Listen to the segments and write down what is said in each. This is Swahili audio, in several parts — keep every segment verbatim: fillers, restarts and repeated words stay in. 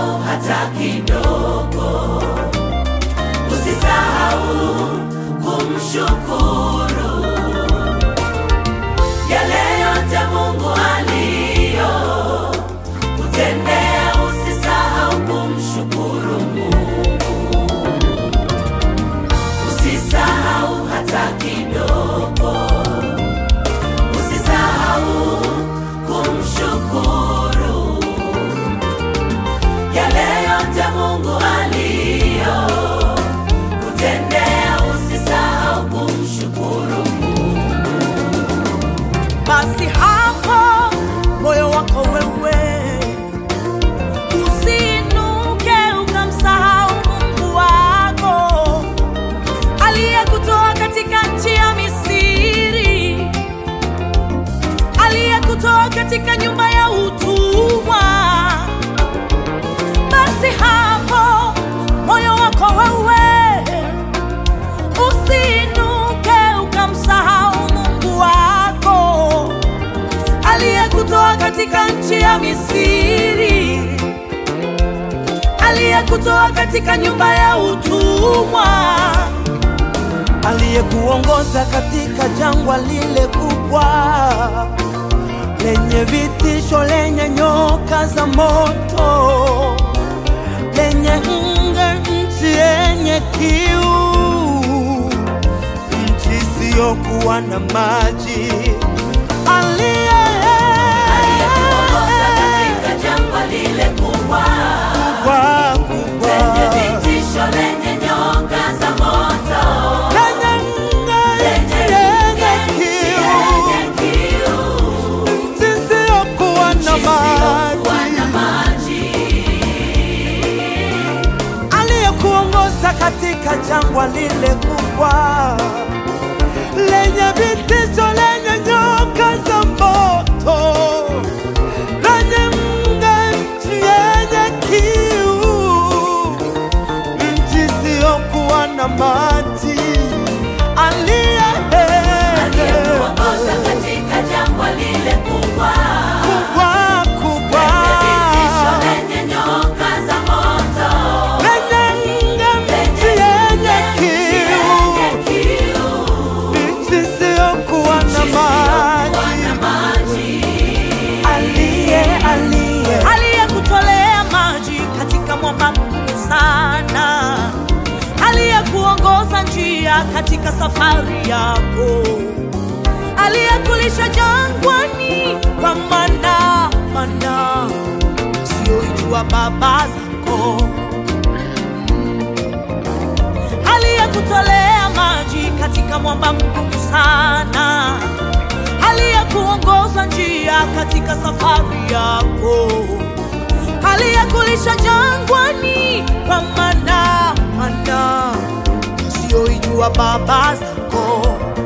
Usisahau hata kidogo, usisahau kumshukuru yale yote Mungu aliyo kutendea. Usisahau kumshukuru Mungu, usisahau hata kidogo, usisahau kumshukuru yale yote Mungu aliyo kutendea. Usisahau kumshukuru Mungu. Basi hapo moyo wako wewe usiinuke ukamsahau Mungu wako aliyekutoa katika nchi ya Misri, aliyekutoa katika nyumba ya utumwa. Basi hapo moyo wako wewe usiinuke ukamsahau Mungu wako aliyekutoa katika nchi ya Misri, aliyekutoa katika nyumba ya utumwa, aliyekuongoza katika jangwa lile kubwa lenye vitisho, lenye nyoka za moto, lenye nge, nchi yenye kiu, nchi isiyokuwa na maji. Aliye aliyekuongoza katika jangwa lile kubwa lenye vitisho, lenye nyoka za moto, lenye nge, nchi yenye kiu, nchi isiyokuwa na maji. Aliyekuongoza katika jangwa lile kubwa lenye vitisho, lenye nyoka za moto, lenye nge, nchi yenye kiu, nchi isiyokuwa na maji. Aliye aliyekuongoza katika jangwa lile kubwa kubwa kubwa, lenye vitisho, lenye nyoka za moto, lenye nge, nchi yenye kiu, nchi isiyokuwa na maji. Aliye aliye aliyekutolea maji katika mwamba mgumu sana, aliyekuongoza njia katika safari yako, aliyekulisha jangwani kwa mana mana usiyoijua baba zako, aliyekutolea maji katika mwamba mgumu sana, aliyekuongoza njia katika safari yako, aliyekulisha jangwani kwa mana mana usiyoijua baba zako.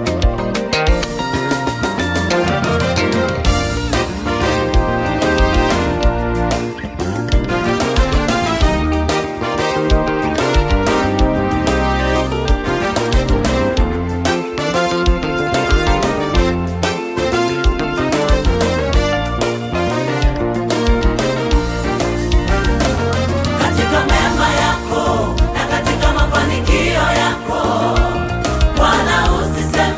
Katika mema yako na katika mafanikio yako, Bwana usiseme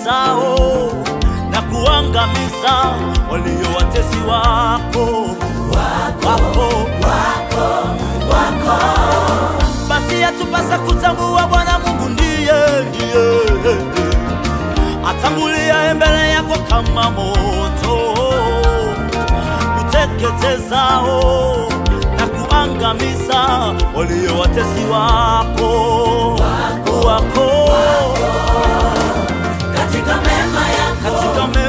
zao na kuangamiza walio watesi wako wako wako wako. Basi yatupasa kutambua Bwana Mungu ndiye ndiye atangulia mbele yako kama moto uteketezao na kuangamiza walio watesi wako wako, wako. Katika mema yako, katika mema